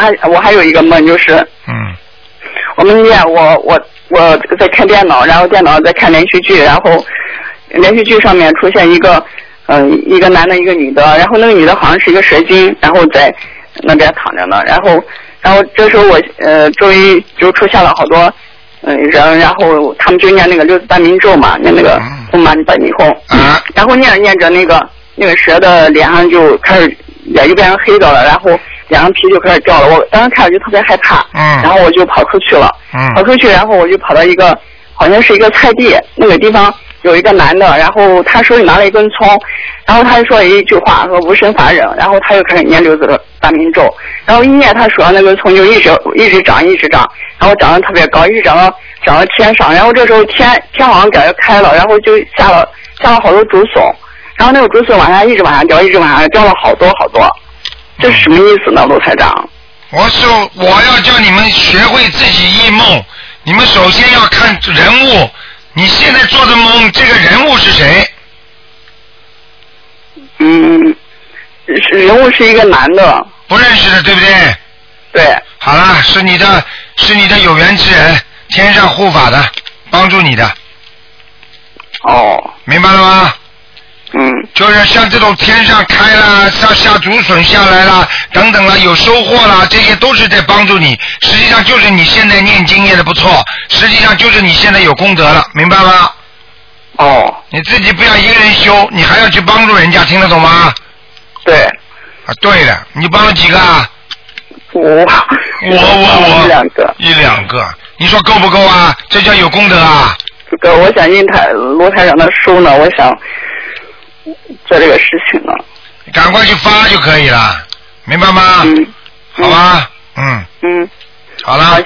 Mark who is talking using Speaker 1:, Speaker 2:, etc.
Speaker 1: 我还有一个梦就是，我们念我在看电脑，然后电脑在看连续剧，然后连续剧上面出现一个男的一个女的，然后那个女的好像是一个蛇精，然后在那边躺着呢，然后这时候我周围就出现了好多人，然后他们就念那个六字大明咒嘛，念那个嗡嘛呢叭咪吽，然后念着念着那个蛇的脸上就开始脸就变成黑的了，然后脸上皮就开始掉了，我当时看着就特别害怕，然后我就跑出去了，然后我就跑到一个好像是一个菜地，那个地方有一个男的，然后他手里拿了一根葱，然后他就说了一句话说无神法忍，然后他又开始念六字的大明咒，然后一念他手上那根葱就一直长，然后长得特别高，一直长到天上，然后这时候天好像感觉开了，然后就下了好多竹笋，然后那个竹笋一直往下掉，掉了好多好多，这是什么意思呢，卢台长？
Speaker 2: 我要叫你们学会自己忆梦，你们首先要看人物，你现在做的梦这个人物是谁？
Speaker 1: 人物是一个男的，
Speaker 2: 不认识的，对不对？
Speaker 1: 对。
Speaker 2: 好了，是你的有缘之人，天上护法的，帮助你的。
Speaker 1: 哦，
Speaker 2: 明白了吗？就是像这种天上开了，下竹笋下来了，等等了，有收获了，这些都是在帮助你。实际上就是你现在念经念的不错，实际上就是你现在有功德了，明白吗？
Speaker 1: 哦。
Speaker 2: 你自己不要一个人修，你还要去帮助人家，听得懂吗？
Speaker 1: 对。
Speaker 2: 啊，对了，你帮了几个啊？
Speaker 1: 我
Speaker 2: 一两个，你说够不够啊？这叫有功德啊！
Speaker 1: 这个我想印罗台长的书呢，我想做这个事情呢。
Speaker 2: 赶快去发就可以了，明白吗？好吧，好了。